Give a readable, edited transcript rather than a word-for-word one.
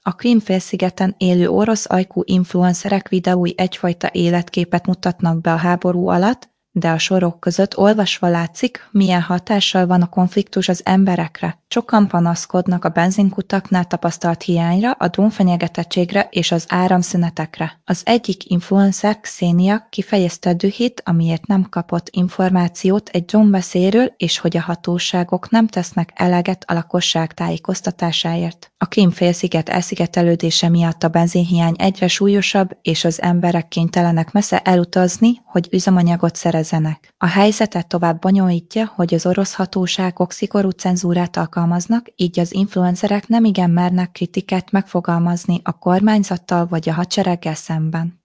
A Krím-félszigeten élő orosz ajkú influencerek videói egyfajta életképet mutatnak be a háború alatt, de a sorok között olvasva látszik, milyen hatással van a konfliktus az emberekre. Sokan panaszkodnak a benzinkutaknál tapasztalt hiányra, a drónfenyegetettségre és az áramszünetekre. Az egyik influencer, Xenia, kifejezte a dühét, amiért nem kapott információt egy drónveszélyről, és hogy a hatóságok nem tesznek eleget a lakosság tájékoztatásáért. A Krím-félsziget elszigetelődése miatt a benzinhiány egyre súlyosabb, és az emberek kénytelenek messze elutazni, hogy üzemanyagot szerezzenek. A helyzetet tovább bonyolítja, hogy az orosz hatóságok szigorú cenzúrát alkalmaznak, így az influencerek nemigen mernek kritikát megfogalmazni a kormányzattal vagy a hadsereggel szemben.